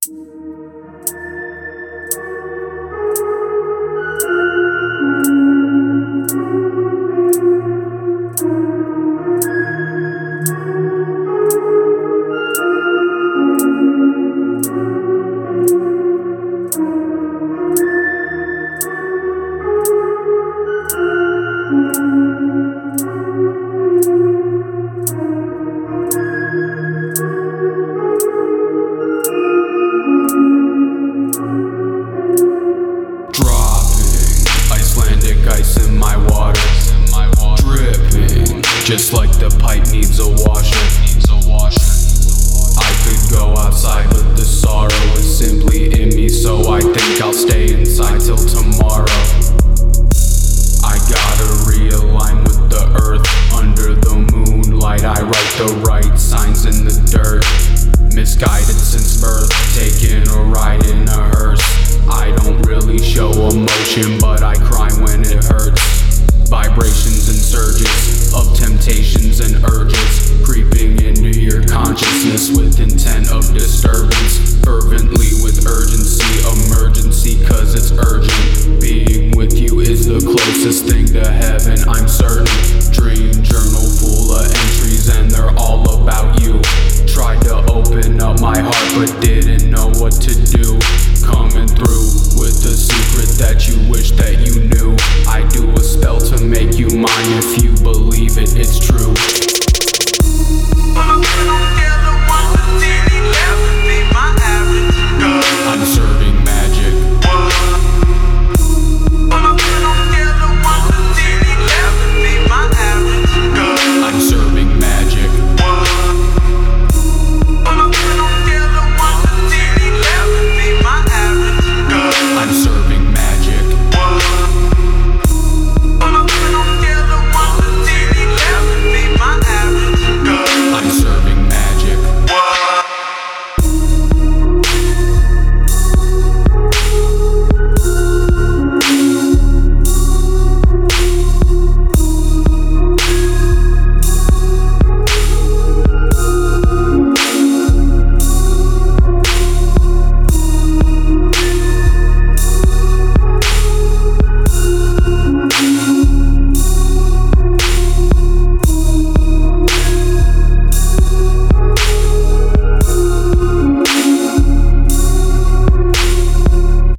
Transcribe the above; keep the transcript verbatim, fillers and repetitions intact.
Ice in my water, dripping, just like the pipe needs a washer. I could go outside, but the sorrow is simply in me, so I think I'll stay inside till tomorrow. I gotta realign with the earth under the moonlight. I write the right signs in the dirt, misguided since birth, taking a ride in a hearse. I don't really show emotion, but I cry when it hurts. Vibrations and surges of temptations and urges creeping into your consciousness with intent of disturbance. Fervently with urgency, emergency, cause it's urgent. Being with you is the closest thing to heaven, I'm certain. Dream journal full of entries and they're all about you. Tried to open up my heart but didn't know what to do. Come